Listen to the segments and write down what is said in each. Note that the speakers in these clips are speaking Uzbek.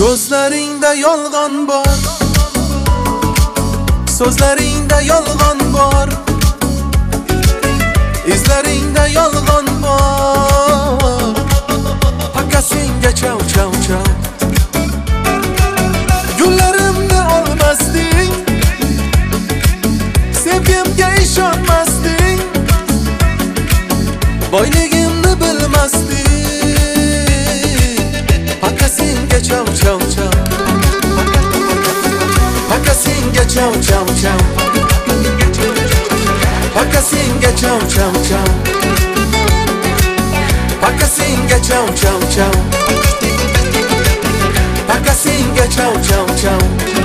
Ko'zlaringda yolg'on bor, so'zlaringda yolg'on bor, izlaringda yolg'on bor. Pakasinga chow chow chow. Gullarimni olmasding, sevgimga ishonmasding, boyligimni bilmasding. Pakasinga chow chow chow. Pakasinga chow chow chow. Pakasinga chow chow chow. Pakasinga chow chow chow. Pakasinga chow chow chow.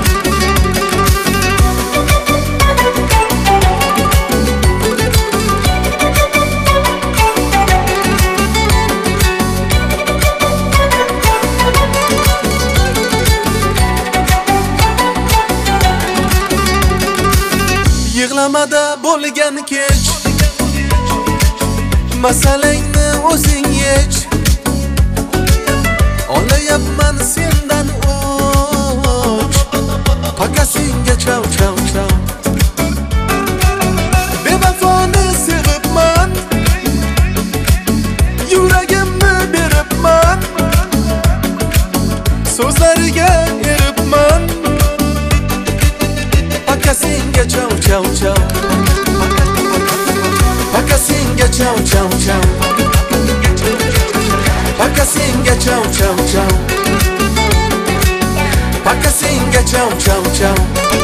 Yig'lamada bo'lgan kech, masalangni o'zing yech. Olayapman sendan o'ch. Pakasinga chow chow chow. Bevafoni sevibman, yuragimni beribman, so'zlariga eribman. Pakasinga chow chow chow. Pakasinga chow chow chow. Pakasinga chow chow chow. Pakasinga chow chow chow.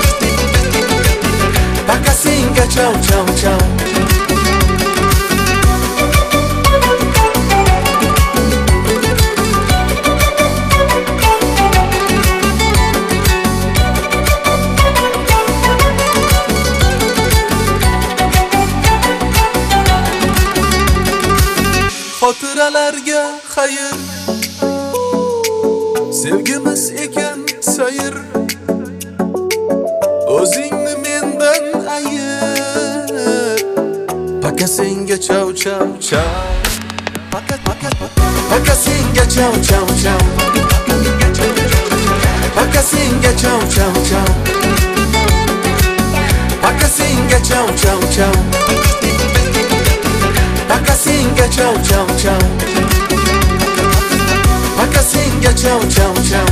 Pakasinga chow chow chow. Xotiralarga xayr, sevgimiz ekan sayr. O'zingni mendan ayir. Pakasinga chow chow chow. Pakasinga chow chow chow. Pakasinga chow chow chow. Pakasinga chow chow chow. Pakasinga chow chow chow. Pakasinga chow chow chow.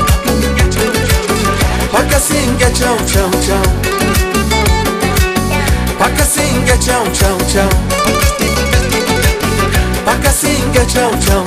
Pakasinga chow chow chow. Pakasinga chow chow chow. Pakasinga chow chow